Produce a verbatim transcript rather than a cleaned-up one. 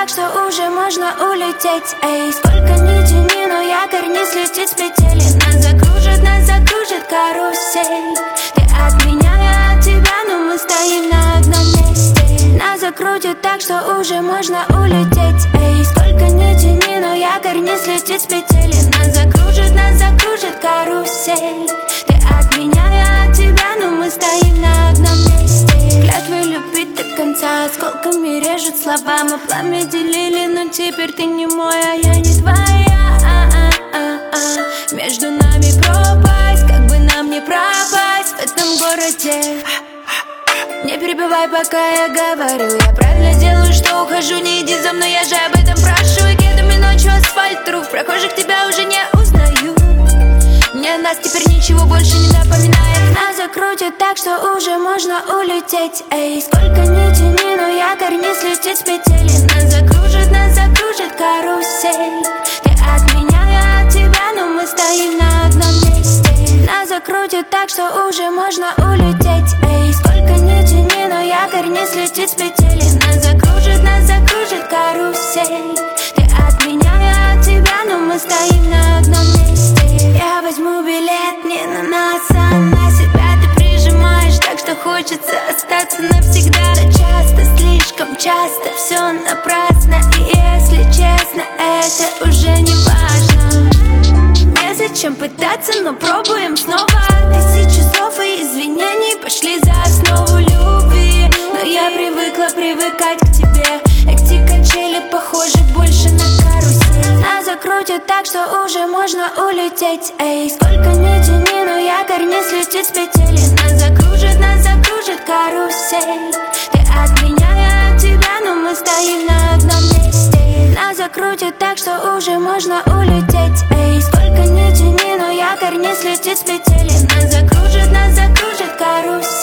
так, что уже можно улететь. Эй, сколько ни тяни, но якорь не слетит с петель. Нас закружит, нас закружит карусель. Ты от меня, я от тебя, но мы стоим на одном месте. Нас закрутит так, что уже можно улететь. Эй, сколько ни тяни, но якорь не слетит с петель. Нас закружит, нас закружит карусель. Ты от меня, я от тебя, но мы стоим на одном месте. Клятвы любить до конца, осколками режут слова. Мы пламя делили, но теперь ты не мой, а я не твоя. А-а-а-а. Между нами пропасть, как бы нам не пропасть в этом городе. Не перебивай, пока я говорю. Я правильно делаю, что ухожу, не иди за мной, я же об этом прошу. И кедами ночью асфальт труп, прохожих тебя уже не узнаю. Мне нас теперь ничего больше не напоминает. Нас закрутит так, что уже можно улететь. Эй, сколько ни тяни, но якорь не слетит с петель. Нас закружит, нас закружит карусель. Ты от меня, я от тебя, но мы стоим на одном месте. Нас закрутит так, что уже можно улететь. Эй, сколько ни тяни, но якорь не слетит с петель. Нас закружит, нас закружит карусель. Ты от меня, я от тебя, но мы стоим на одном месте. Я возьму билет не на нас, а на себя ты прижимаешь так, что хочется остаться навсегда. Но часто, слишком часто все напрасно. И если честно, это уже не важно. Незачем пытаться, но пробуем снова. Тысячи слов и извинений пошли за основу любви. Но я привыкла привыкать к тебе. Эти качели похожи больше на карусель. Нас закрутит так, что уже можно улететь. Эй, сколько ни тяни, но якорь не слетит с петель. Нас закружит, нас закружит карусель. Ты от меня, я от тебя, но мы стоим на одном месте. Нас закрутит так, что уже можно улететь. Эй, сколько ни тяни, но якорь не слетит с петель. Нас закружит, нас закружит карусель.